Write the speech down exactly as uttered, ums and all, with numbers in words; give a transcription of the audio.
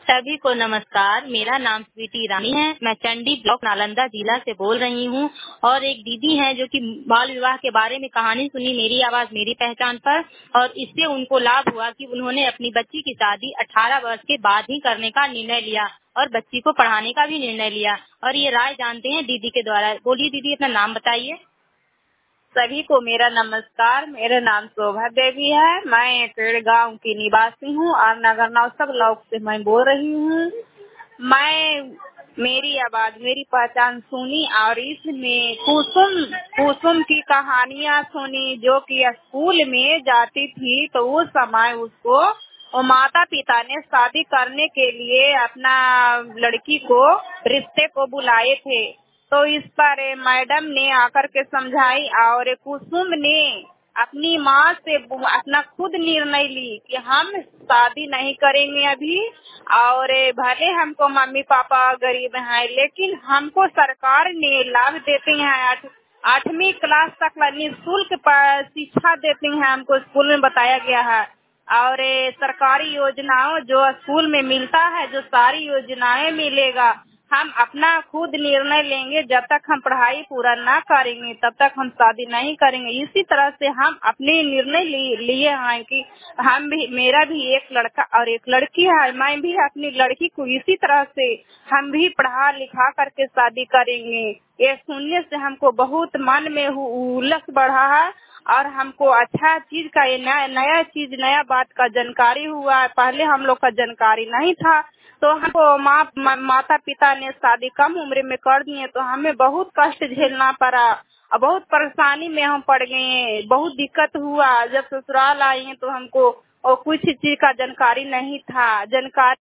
सभी को नमस्कार। मेरा नाम स्वीटी रानी है। मैं चंडी ब्लॉक नालंदा जिला से बोल रही हूँ और एक दीदी हैं जो कि बाल विवाह के बारे में कहानी सुनी मेरी आवाज मेरी पहचान पर, और इससे उनको लाभ हुआ कि उन्होंने अपनी बच्ची की शादी अठारह वर्ष के बाद ही करने का निर्णय लिया और बच्ची को पढ़ाने का भी निर्णय लिया। और ये राय जानते हैं दीदी के द्वारा। बोलिए दीदी, अपना नाम बताइए। सभी को मेरा नमस्कार। मेरा नाम शोभा देवी है। मैं पेड़ गांव की निवासी हूँ और नगर नौसब ब्लॉक से मैं बोल रही हूँ। मैं मेरी आवाज मेरी पहचान सुनी और इसमें कुसुम कुसुम की कहानियाँ सुनी, जो कि स्कूल में जाती थी तो उस समय उसको और माता पिता ने शादी करने के लिए अपना लड़की को रिश्ते को बुलाए थे। तो इस पर मैडम ने आकर के समझाई और कुसुम ने अपनी माँ से अपना खुद निर्णय ली कि हम शादी नहीं करेंगे अभी, और भले हमको मम्मी पापा गरीब हैं लेकिन हमको सरकार ने लाभ देते हैं। आठ आठवीं क्लास तक निःशुल्क शिक्षा देते हैं, हमको स्कूल में बताया गया है। और सरकारी योजनाओं जो स्कूल में मिलता है, जो सारी योजनाएं मिलेगा, हम अपना खुद निर्णय लेंगे। जब तक हम पढ़ाई पूरा ना करेंगे तब तक हम शादी नहीं करेंगे। इसी तरह से हम अपने निर्णय लिए हैं कि हम भी, मेरा भी एक लड़का और एक लड़की है, मैं भी अपनी लड़की को इसी तरह से हम भी पढ़ा लिखा करके शादी करेंगे। ये सुनने से हमको बहुत मन में उल्लास बढ़ा है और हमको अच्छा चीज का ये नया नया चीज नया बात का जानकारी हुआ है। पहले हम लोग का जानकारी नहीं था, तो हमको माँ मा, माता पिता ने शादी कम उम्र में कर दिए तो हमें बहुत कष्ट झेलना पड़ा और बहुत परेशानी में हम पड़ गए। बहुत दिक्कत हुआ। जब ससुराल आए हैं तो हमको और कुछ चीज का जानकारी नहीं था। जानकारी